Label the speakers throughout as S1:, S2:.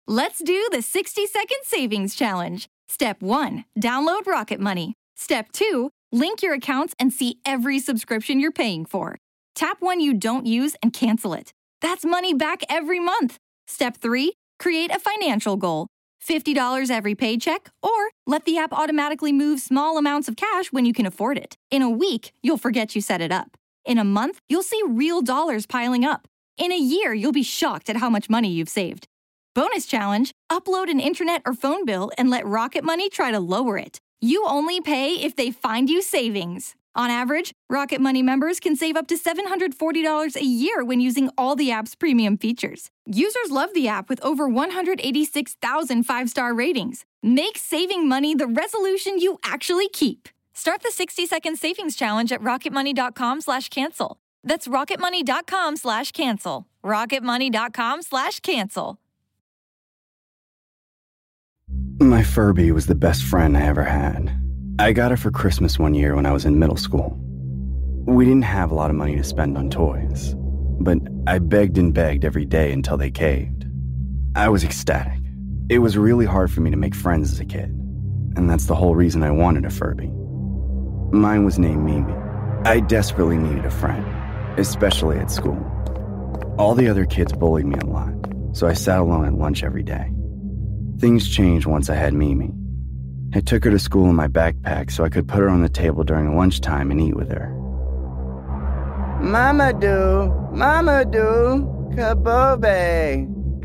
S1: Let's do the 60-second savings challenge. Step 1, download Rocket Money. Step 2, link your accounts and see every subscription you're paying for. Tap one you don't use and cancel it. That's money back every month. Step 3, create a financial goal. $50 every paycheck, or let the app automatically move small amounts of cash when you can afford it. In a week, you'll forget you set it up. In a month, you'll see real dollars piling up. In a year, you'll be shocked at how much money you've saved. Bonus challenge, upload an internet or phone bill and let Rocket Money try to lower it. You only pay if they find you savings. On average, Rocket Money members can save up to $740 a year when using all the app's premium features. Users love the app with over 186,000 five-star ratings. Make saving money the resolution you actually keep. Start the 60-second savings challenge at rocketmoney.com/cancel. That's rocketmoney.com/cancel. rocketmoney.com/cancel.
S2: My Furby was the best friend I ever had. I got her for Christmas one year when I was in middle school. We didn't have a lot of money to spend on toys, but I begged and begged every day until they caved. I was ecstatic. It was really hard for me to make friends as a kid, and that's the whole reason I wanted a Furby. Mine was named Mimi. I desperately needed a friend, especially at school. All the other kids bullied me a lot, so I sat alone at lunch every day. Things changed once I had Mimi. I took her to school in my backpack so I could put her on the table during lunchtime and eat with her. Mamadou, kabobe.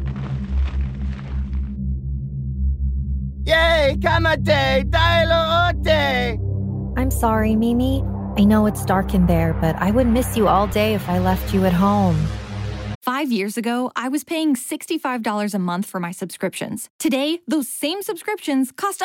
S2: Yay, kamate, dailo ote.
S3: I'm sorry, Mimi. I know it's dark in there, but I would miss you all day if I left you at home.
S1: 5 years ago, I was paying $65 a month for my subscriptions. Today, those same subscriptions cost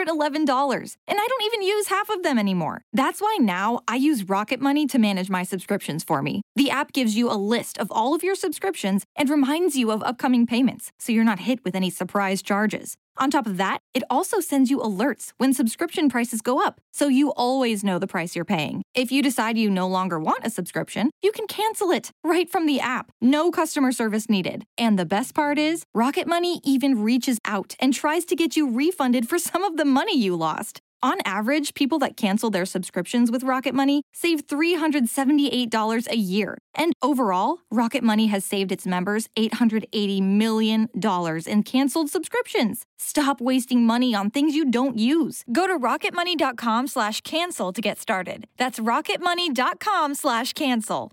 S1: $111, and I don't even use half of them anymore. That's why now I use Rocket Money to manage my subscriptions for me. The app gives you a list of all of your subscriptions and reminds you of upcoming payments, so you're not hit with any surprise charges. On top of that, it also sends you alerts when subscription prices go up, so you always know the price you're paying. If you decide you no longer want a subscription, you can cancel it right from the app. No customer service needed. And the best part is, Rocket Money even reaches out and tries to get you refunded for some of the money you lost. On average, people that cancel their subscriptions with Rocket Money save $378 a year. And overall, Rocket Money has saved its members $880 million in canceled subscriptions. Stop wasting money on things you don't use. Go to rocketmoney.com/cancel to get started. That's rocketmoney.com/cancel.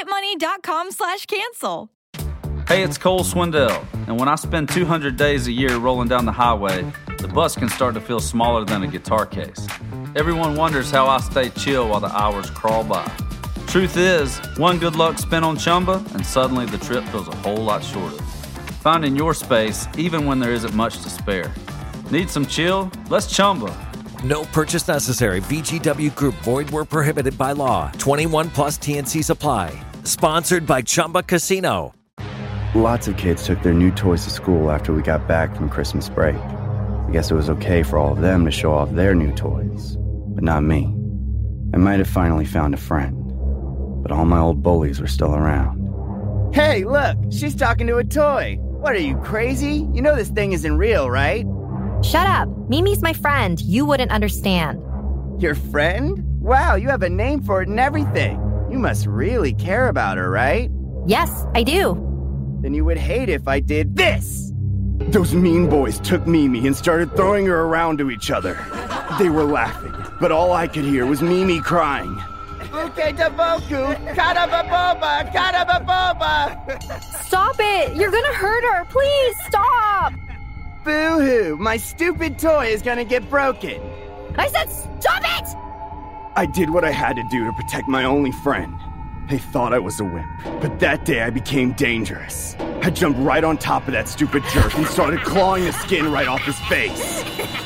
S1: rocketmoney.com/cancel.
S4: Hey, it's Cole Swindell, and when I spend 200 days a year rolling down the highway, the bus can start to feel smaller than a guitar case. Everyone wonders how I stay chill while the hours crawl by. Truth is, one good luck spin on Chumba, and suddenly the trip feels a whole lot shorter. Finding your space, even when there isn't much to spare. Need some chill? Let's Chumba.
S5: No purchase necessary. VGW Group. Void where prohibited by law. 21 plus TNC Supply. Sponsored by Chumba Casino.
S2: Lots of kids took their new toys to school after we got back from Christmas break. I guess it was okay for all of them to show off their new toys, but not me. I might have finally found a friend, but all my old bullies were still around.
S6: Hey, look, she's talking to a toy. What are you, crazy? You know this thing isn't real, right?
S3: Shut up. Mimi's my friend. You wouldn't understand.
S6: Your friend? Wow, you have a name for it and everything. You must really care about her, right?
S3: Yes, I do.
S6: Then you would hate if I did this.
S2: Those mean boys took Mimi and started throwing her around to each other. They were laughing, but all I could hear was Mimi crying.
S6: Buke Daboku, Karababoba, Karababoba.
S3: Stop it! You're gonna hurt her! Please, stop!
S6: Boo-hoo, my stupid toy is gonna get broken.
S3: I said stop it!
S2: I did what I had to do to protect my only friend. They thought I was a wimp, but that day I became dangerous. I jumped right on top of that stupid jerk and started clawing the skin right off his face.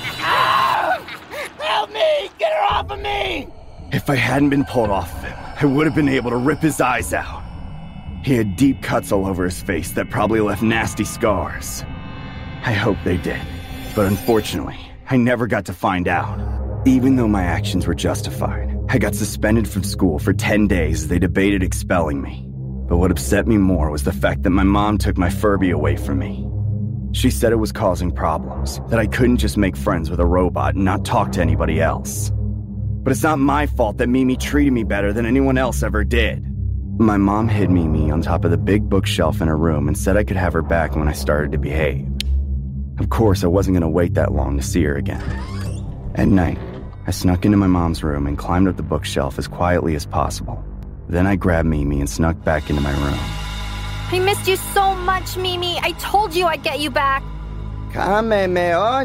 S6: Help me! Get her off of me!
S2: If I hadn't been pulled off of him, I would have been able to rip his eyes out. He had deep cuts all over his face that probably left nasty scars. I hope they did, but unfortunately, I never got to find out. Even though my actions were justified, I got suspended from school for 10 days as they debated expelling me. But what upset me more was the fact that my mom took my Furby away from me. She said it was causing problems, that I couldn't just make friends with a robot and not talk to anybody else. But it's not my fault that Mimi treated me better than anyone else ever did. My mom hid Mimi on top of the big bookshelf in her room and said I could have her back when I started to behave. Of course, I wasn't going to wait that long to see her again. At night, I snuck into my mom's room and climbed up the bookshelf as quietly as possible. Then I grabbed Mimi and snuck back into my room.
S3: I missed you so much, Mimi. I told you I'd get you back.
S6: Come me one.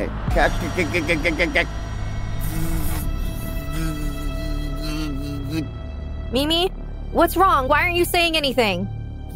S3: Mimi, what's wrong? Why aren't you saying anything?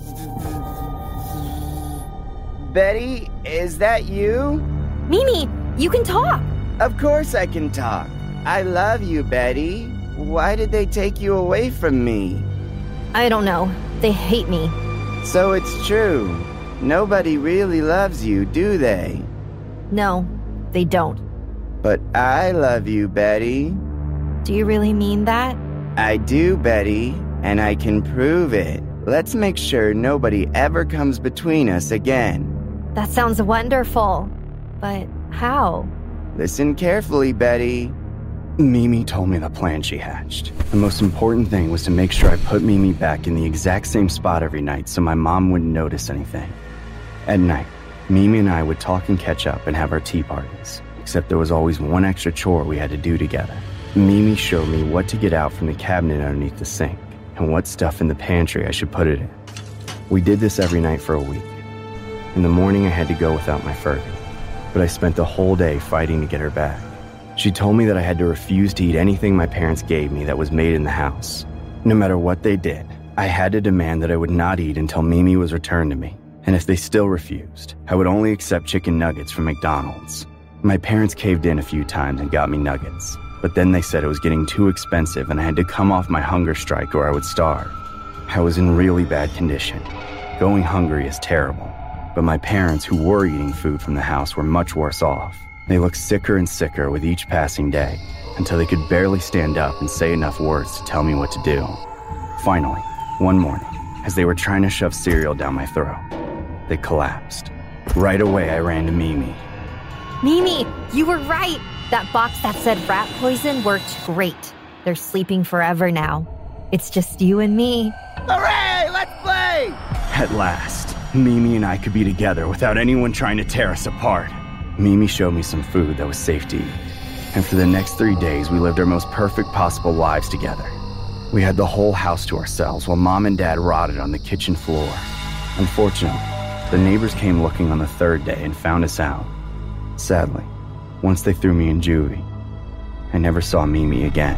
S6: Betty, is that you?
S3: Mimi, you can talk.
S6: Of course I can talk. I love you, Betty. Why did they take you away from me?
S3: I don't know. They hate me.
S6: So it's true. Nobody really loves you, do they?
S3: No, they don't.
S6: But I love you, Betty.
S3: Do you really mean that?
S6: I do, Betty, and I can prove it. Let's make sure nobody ever comes between us again.
S3: That sounds wonderful. But how?
S6: Listen carefully, Betty.
S2: Mimi told me the plan she hatched. The most important thing was to make sure I put Mimi back in the exact same spot every night so my mom wouldn't notice anything. At night, Mimi and I would talk and catch up and have our tea parties, except there was always one extra chore we had to do together. Mimi showed me what to get out from the cabinet underneath the sink and what stuff in the pantry I should put it in. We did this every night for a week. In the morning, I had to go without my Furby, but I spent the whole day fighting to get her back. She told me that I had to refuse to eat anything my parents gave me that was made in the house. No matter what they did, I had to demand that I would not eat until Mimi was returned to me. And if they still refused, I would only accept chicken nuggets from McDonald's. My parents caved in a few times and got me nuggets, but then they said it was getting too expensive and I had to come off my hunger strike or I would starve. I was in really bad condition. Going hungry is terrible, but my parents, who were eating food from the house, were much worse off. They looked sicker and sicker with each passing day, until they could barely stand up and say enough words to tell me what to do. Finally, one morning, as they were trying to shove cereal down my throat, they collapsed. Right away, I ran to Mimi.
S3: Mimi, you were right. That box that said rat poison worked great. They're sleeping forever now. It's just you and me.
S6: Hooray! Let's play!
S2: At last, Mimi and I could be together without anyone trying to tear us apart. Mimi showed me some food that was safe to eat. And for the next 3 days, we lived our most perfect possible lives together. We had the whole house to ourselves while Mom and Dad rotted on the kitchen floor. Unfortunately, the neighbors came looking on the third day and found us out. Sadly, once they threw me in juvie, I never saw Mimi again.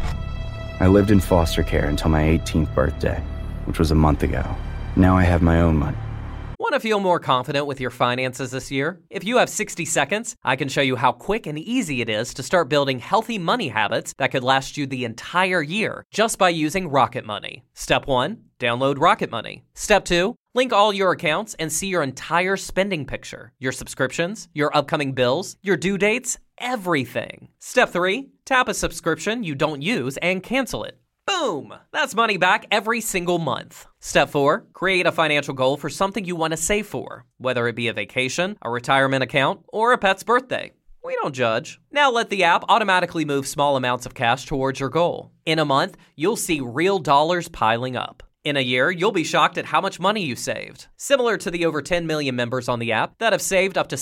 S2: I lived in foster care until my 18th birthday, which was a month ago. Now I have my own money.
S7: Want to feel more confident with your finances this year? If you have 60 seconds, I can show you how quick and easy it is to start building healthy money habits that could last you the entire year just by using Rocket Money. Step 1, download Rocket Money. Step 2, link all your accounts and see your entire spending picture, your subscriptions, your upcoming bills, your due dates, everything. Step 3, tap a subscription you don't use and cancel it. Boom! That's money back every single month. Step 4, create a financial goal for something you want to save for, whether it be a vacation, a retirement account, or a pet's birthday. We don't judge. Now let the app automatically move small amounts of cash towards your goal. In a month, you'll see real dollars piling up. In a year, you'll be shocked at how much money you saved. Similar to the over 10 million members on the app that have saved up to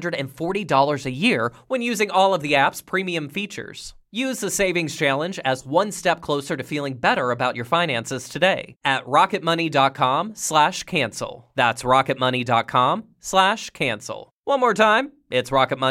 S7: $740 a year when using all of the app's premium features. Use the Savings Challenge as one step closer to feeling better about your finances today at rocketmoney.com/cancel. That's rocketmoney.com/cancel. One more time, it's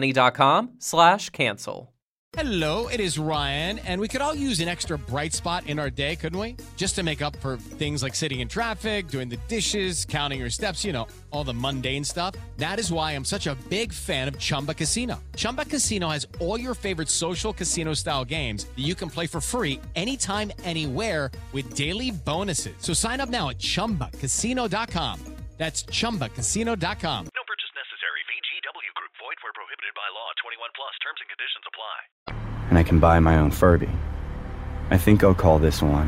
S7: rocketmoney.com/cancel.
S8: Hello, it is Ryan, and we could all use an extra bright spot in our day, couldn't we? Just to make up for things like sitting in traffic, doing the dishes, counting your steps, you know, all the mundane stuff. That is why I'm such a big fan of Chumba Casino. Chumba Casino has all your favorite social casino-style games that you can play for free anytime, anywhere with daily bonuses. So sign up now at ChumbaCasino.com. That's ChumbaCasino.com.
S9: No purchase necessary. VGW Group. Void where prohibited by law. 21 plus. Terms and conditions apply.
S2: And I can buy my own Furby. I think I'll call this one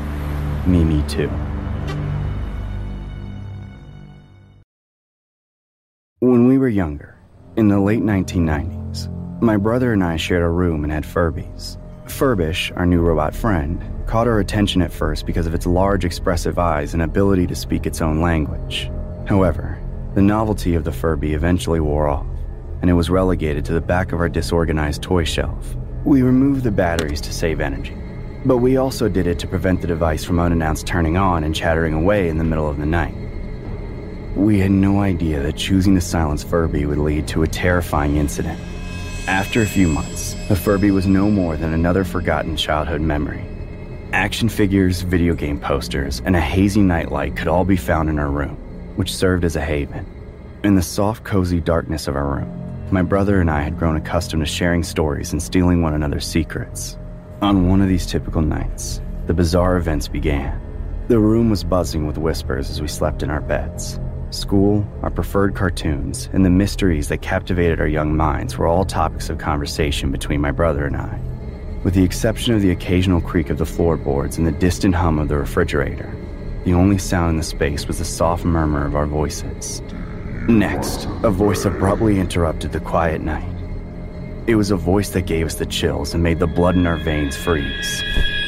S2: Mimi 2. When we were younger, in the late 1990s, my brother and I shared a room and had Furbies. Furbish, our new robot friend, caught our attention at first because of its large expressive eyes and ability to speak its own language. However, the novelty of the Furby eventually wore off, and it was relegated to the back of our disorganized toy shelf. We removed the batteries to save energy, but we also did it to prevent the device from unannounced turning on and chattering away in the middle of the night. We had no idea that choosing to silence Furby would lead to a terrifying incident. After a few months, the Furby was no more than another forgotten childhood memory. Action figures, video game posters, and a hazy nightlight could all be found in our room, which served as a haven. In the soft, cozy darkness of our room, my brother and I had grown accustomed to sharing stories and stealing one another's secrets. On one of these typical nights, the bizarre events began. The room was buzzing with whispers as we slept in our beds. School, our preferred cartoons, and the mysteries that captivated our young minds were all topics of conversation between my brother and I. With the exception of the occasional creak of the floorboards and the distant hum of the refrigerator, the only sound in the space was the soft murmur of our voices. Next, a voice abruptly interrupted the quiet night. It was a voice that gave us the chills and made the blood in our veins freeze.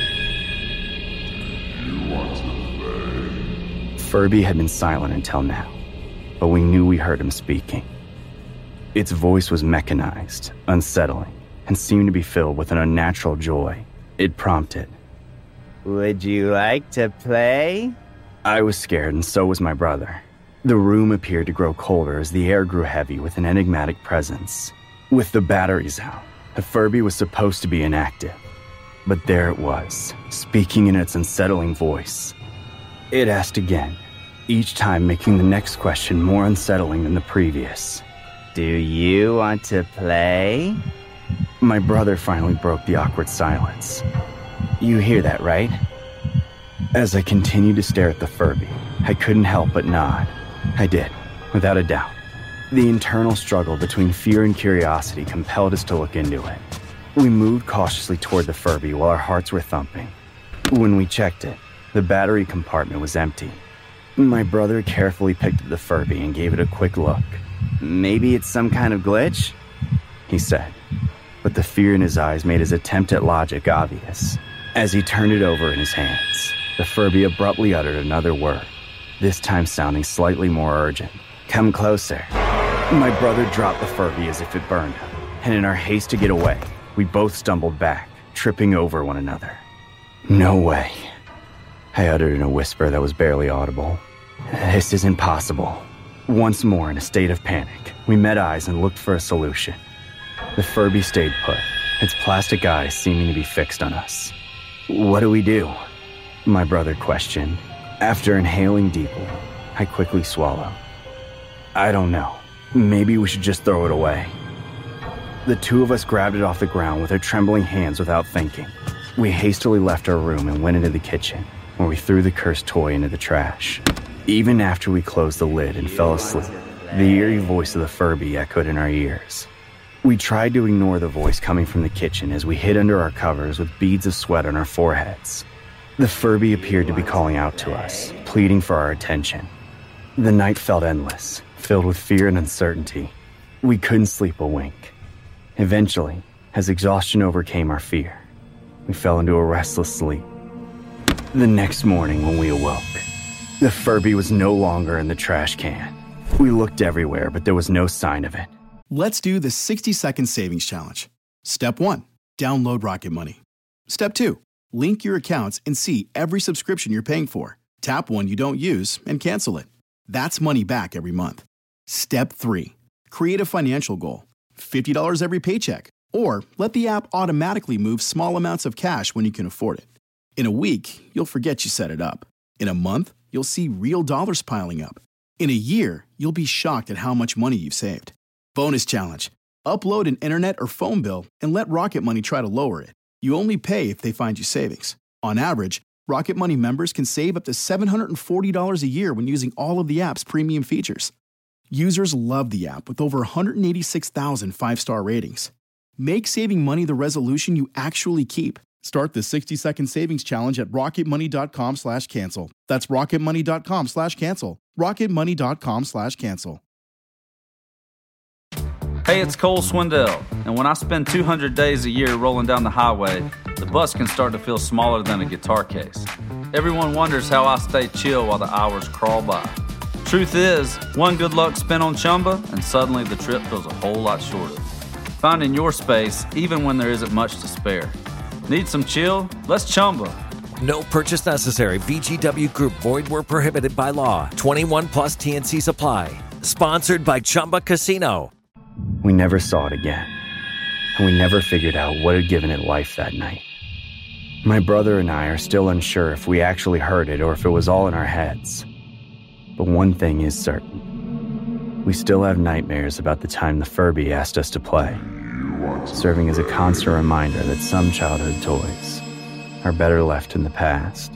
S2: Furby had been silent until now, but we knew we heard him speaking. Its voice was mechanized, unsettling, and seemed to be filled with an unnatural joy. It prompted,
S6: "Would you like to play?"
S2: I was scared, and so was my brother. The room appeared to grow colder as the air grew heavy with an enigmatic presence. With the batteries out, the Furby was supposed to be inactive. But there it was, speaking in its unsettling voice. It asked again, each time making the next question more unsettling than the previous.
S6: "Do you want to play?"
S2: My brother finally broke the awkward silence. "You hear that, right?" As I continued to stare at the Furby, I couldn't help but nod. I did, without a doubt. The internal struggle between fear and curiosity compelled us to look into it. We moved cautiously toward the Furby while our hearts were thumping. When we checked it, the battery compartment was empty. My brother carefully picked up the Furby and gave it a quick look.
S6: "Maybe it's some kind of glitch?"
S2: he said, but the fear in his eyes made his attempt at logic obvious. As he turned it over in his hands, the Furby abruptly uttered another word, this time sounding slightly more urgent. "Come closer." My brother dropped the Furby as if it burned him, and in our haste to get away, we both stumbled back, tripping over one another. "No way," I uttered in a whisper that was barely audible. "This isn't possible." Once more in a state of panic, we met eyes and looked for a solution. The Furby stayed put, its plastic eyes seeming to be fixed on us. "What do we do?" my brother questioned. After inhaling deeply, I quickly swallowed. "I don't know. Maybe we should just throw it away." The two of us grabbed it off the ground with our trembling hands without thinking. We hastily left our room and went into the kitchen, where we threw the cursed toy into the trash. Even after we closed the lid and fell asleep, the eerie voice of the Furby echoed in our ears. We tried to ignore the voice coming from the kitchen as we hid under our covers with beads of sweat on our foreheads. The Furby appeared to be calling out to us, pleading for our attention. The night felt endless, filled with fear and uncertainty. We couldn't sleep a wink. Eventually, as exhaustion overcame our fear, we fell into a restless sleep. The next morning when we awoke, the Furby was no longer in the trash can. We looked everywhere, but there was no sign of it.
S10: Let's do the 60-second savings challenge. Step 1, download Rocket Money. Step 2, link your accounts and see every subscription you're paying for. Tap one you don't use and cancel it. That's money back every month. Step 3, create a financial goal. $50 every paycheck. Or let the app automatically move small amounts of cash when you can afford it. In a week, you'll forget you set it up. In a month, you'll see real dollars piling up. In a year, you'll be shocked at how much money you've saved. Bonus challenge. Upload an internet or phone bill and let Rocket Money try to lower it. You only pay if they find you savings. On average, Rocket Money members can save up to $740 a year when using all of the app's premium features. Users love the app with over 186,000 five-star ratings. Make saving money the resolution you actually keep. Start the 60-second savings challenge at rocketmoney.com/cancel. That's rocketmoney.com/cancel. rocketmoney.com/cancel.
S4: Hey, it's Cole Swindell, and when I spend 200 days a year rolling down the highway, the bus can start to feel smaller than a guitar case. Everyone wonders how I stay chill while the hours crawl by. Truth is, one good luck spin on Chumba, and suddenly the trip feels a whole lot shorter. Finding your space, even when there isn't much to spare. Need some chill? Let's Chumba.
S5: No purchase necessary. VGW Group. Void where prohibited by law. 21 plus TNC Supply. Sponsored by Chumba Casino.
S2: We never saw it again, and we never figured out what had given it life that night. My brother and I are still unsure if we actually heard it or if it was all in our heads. But one thing is certain. We still have nightmares about the time the Furby asked us to play, serving as a constant reminder that some childhood toys are better left in the past.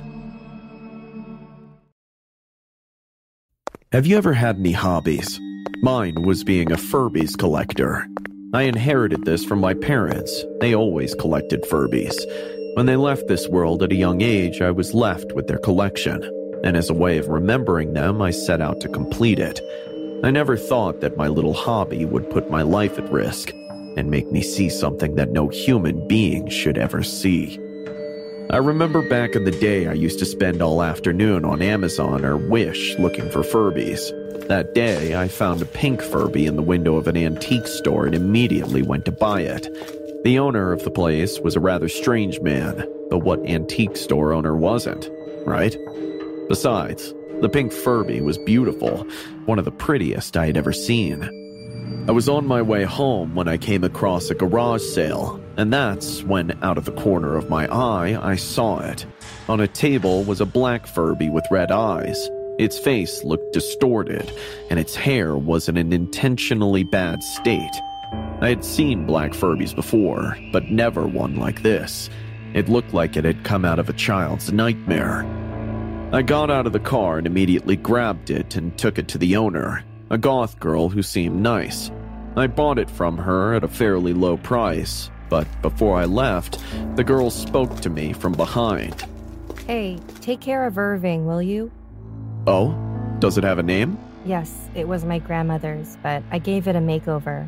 S11: Have you ever had any hobbies? Mine was being a Furbies collector. I inherited this from my parents. They always collected Furbies. When they left this world at a young age, I was left with their collection. And as a way of remembering them, I set out to complete it. I never thought that my little hobby would put my life at risk and make me see something that no human being should ever see. I remember back in the day I used to spend all afternoon on Amazon or Wish looking for Furbies. That day, I found a pink Furby in the window of an antique store and immediately went to buy it. The owner of the place was a rather strange man, but what antique store owner wasn't, right? Besides, the pink Furby was beautiful, one of the prettiest I had ever seen. I was on my way home when I came across a garage sale, and that's when, out of the corner of my eye, I saw it. On a table was a black Furby with red eyes. Its face looked distorted, and its hair was in an intentionally bad state. I had seen black Furbies before, but never one like this. It looked like it had come out of a child's nightmare. I got out of the car and immediately grabbed it and took it to the owner, a goth girl who seemed nice. I bought it from her at a fairly low price, but before I left, the girl spoke to me from behind.
S3: Hey, take care of Irving, will you?
S11: Oh? Does it have a name?
S3: Yes, it was my grandmother's, but I gave it a makeover.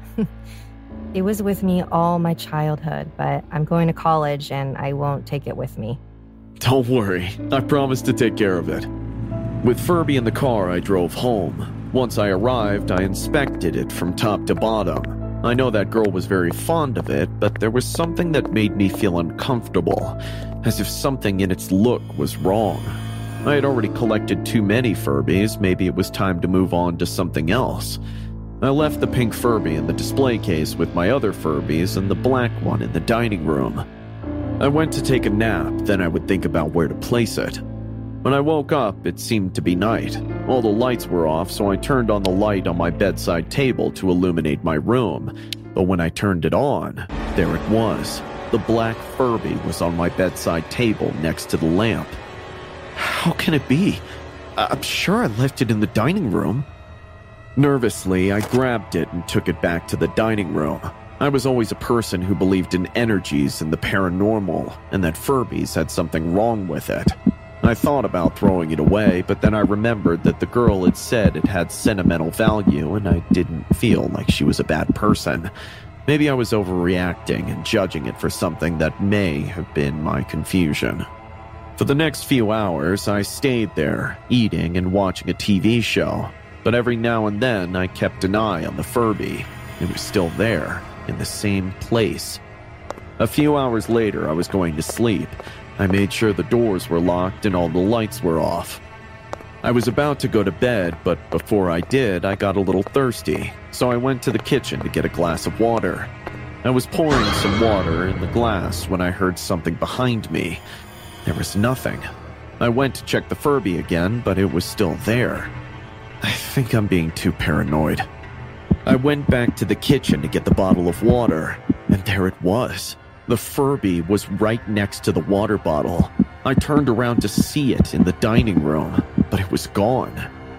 S3: It was with me all my childhood, but I'm going to college and I won't take it with me.
S11: Don't worry, I promise to take care of it. With Furby in the car, I drove home. Once I arrived, I inspected it from top to bottom. I know that girl was very fond of it, but there was something that made me feel uncomfortable, as if something in its look was wrong. I had already collected too many Furbies, maybe it was time to move on to something else. I left the pink Furby in the display case with my other Furbies and the black one in the dining room. I went to take a nap, then I would think about where to place it. When I woke up, it seemed to be night. All the lights were off, so I turned on the light on my bedside table to illuminate my room. But when I turned it on, there it was. The black Furby was on my bedside table next to the lamp. How can it be? I'm sure I left it in the dining room. Nervously, I grabbed it and took it back to the dining room. I was always a person who believed in energies and the paranormal, and that Furbies had something wrong with it. I thought about throwing it away, but then I remembered that the girl had said it had sentimental value, and I didn't feel like she was a bad person. Maybe I was overreacting and judging it for something that may have been my confusion. For the next few hours, I stayed there, eating and watching a TV show. But every now and then, I kept an eye on the Furby. It was still there, in the same place. A few hours later, I was going to sleep. I made sure the doors were locked and all the lights were off. I was about to go to bed, but before I did, I got a little thirsty. So I went to the kitchen to get a glass of water. I was pouring some water in the glass when I heard something behind me. There was nothing. I went to check the Furby again, but it was still there. I think I'm being too paranoid. I went back to the kitchen to get the bottle of water, and there it was. The Furby was right next to the water bottle. I turned around to see it in the dining room, but it was gone.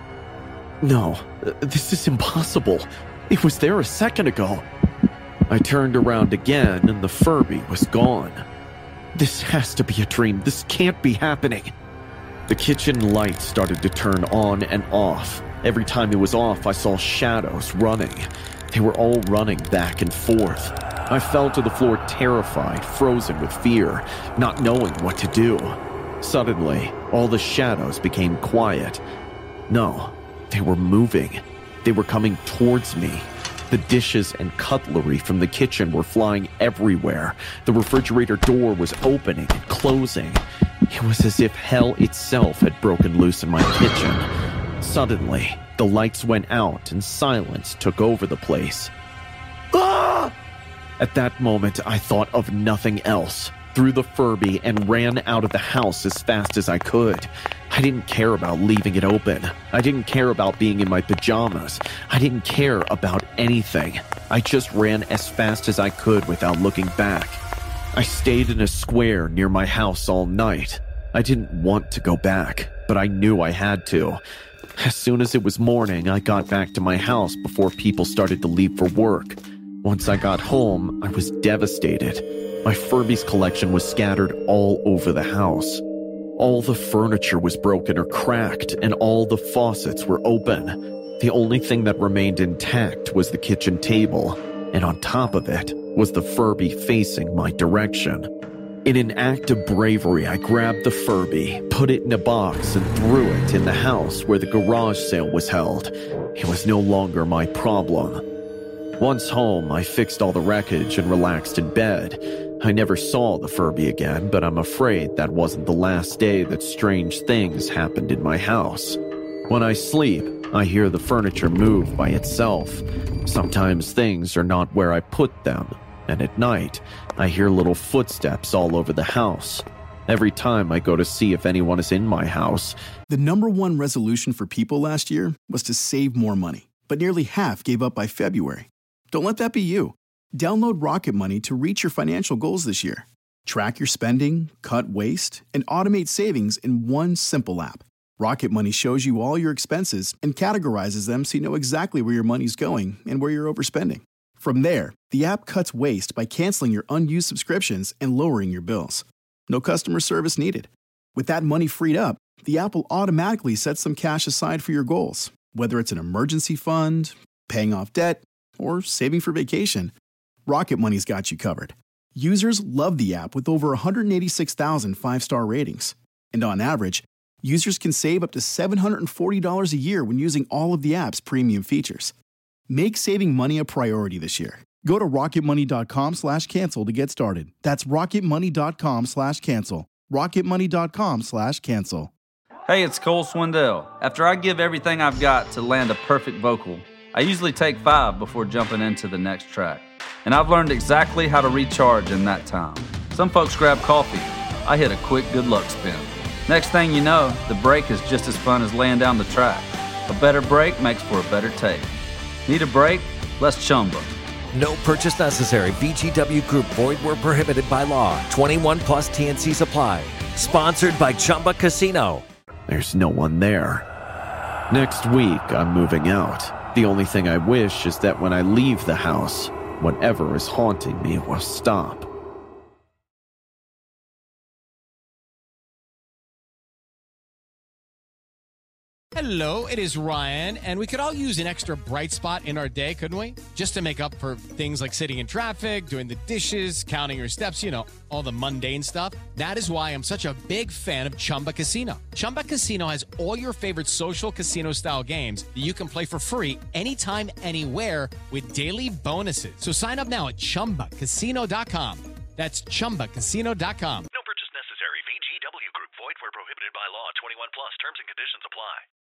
S11: No, this is impossible. It was there a second ago. I turned around again, and the Furby was gone. This has to be a dream. This can't be happening. The kitchen light started to turn on and off. Every time it was off, I saw shadows running. They were all running back and forth. I fell to the floor terrified, frozen with fear, not knowing what to do. Suddenly, all the shadows became quiet. No, they were moving. They were coming towards me. The dishes and cutlery from the kitchen were flying everywhere. The refrigerator door was opening and closing. It was as if hell itself had broken loose in my kitchen. Suddenly, the lights went out and silence took over the place. Ah! At that moment, I thought of nothing else, threw the Furby and ran out of the house as fast as I could. I didn't care about leaving it open. I didn't care about being in my pajamas. I didn't care about anything. I just ran as fast as I could without looking back. I stayed in a square near my house all night. I didn't want to go back, but I knew I had to. As soon as it was morning, I got back to my house before people started to leave for work. Once I got home, I was devastated. My Furby's collection was scattered all over the house. All the furniture was broken or cracked, and all the faucets were open. The only thing that remained intact was the kitchen table, and on top of it was the Furby facing my direction. In an act of bravery, I grabbed the Furby, put it in a box, and threw it in the house where the garage sale was held. It was no longer my problem. Once home, I fixed all the wreckage and relaxed in bed. I never saw the Furby again, but I'm afraid that wasn't the last day that strange things happened in my house. When I sleep, I hear the furniture move by itself. Sometimes things are not where I put them, and at night, I hear little footsteps all over the house. Every time I go to see if anyone is in my house.
S10: The number one resolution for people last year was to save more money, but nearly half gave up by February. Don't let that be you. Download Rocket Money to reach your financial goals this year. Track your spending, cut waste, and automate savings in one simple app. Rocket Money shows you all your expenses and categorizes them so you know exactly where your money's going and where you're overspending. From there, the app cuts waste by canceling your unused subscriptions and lowering your bills. No customer service needed. With that money freed up, the app will automatically set some cash aside for your goals, whether it's an emergency fund, paying off debt, or saving for vacation. Rocket Money's got you covered. Users love the app with over 186,000 five-star ratings. And on average, users can save up to $740 a year when using all of the app's premium features. Make saving money a priority this year. Go to rocketmoney.com/cancel to get started. That's rocketmoney.com/cancel. rocketmoney.com/cancel.
S4: Hey, it's Cole Swindell. After I give everything I've got to land a perfect vocal, I usually take 5 before jumping into the next track. And I've learned exactly how to recharge in that time. Some folks grab coffee. I hit a quick good luck spin. Next thing you know, the break is just as fun as laying down the track. A better break makes for a better take. Need a break? Let's Chumba.
S5: No purchase necessary. VGW Group. Void where prohibited by law. 21 plus TNC Supply. Sponsored by Chumba Casino.
S11: There's no one there. Next week, I'm moving out. The only thing I wish is that when I leave the house, whatever is haunting me will stop.
S8: Hello, it is Ryan, and we could all use an extra bright spot in our day, couldn't we? Just to make up for things like sitting in traffic, doing the dishes, counting your steps, you know, all the mundane stuff. That is why I'm such a big fan of Chumba Casino. Chumba Casino has all your favorite social casino-style games that you can play for free anytime, anywhere with daily bonuses. So sign up now at ChumbaCasino.com. That's ChumbaCasino.com.
S9: No purchase necessary. VGW Group. Void where prohibited by law. 21 plus. Terms and conditions apply.